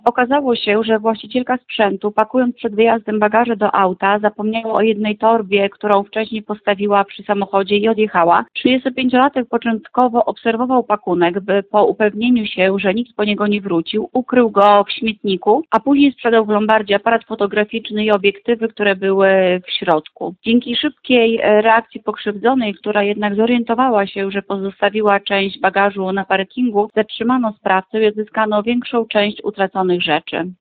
Okazało się, że właścicielka sprzętu, pakując przed wyjazdem bagaże do auta, zapomniała o jednej torbie, którą wcześniej postawiła przy samochodzie i odjechała. 35-latek początkowo obserwował pakunek, by po upewnieniu się, że nikt po niego nie wrócił, ukrył go w śmietniku, a później sprzedał w Lombardzie aparat fotograficzny i obiektywy, które były w środku. Dzięki szybkiej reakcji pokrzywdzonej, która jednak zorientowała się, że pozostawiła część bagażu na parkingu, zatrzymano sprawcę i odzyskano większą część utraconych rzeczy.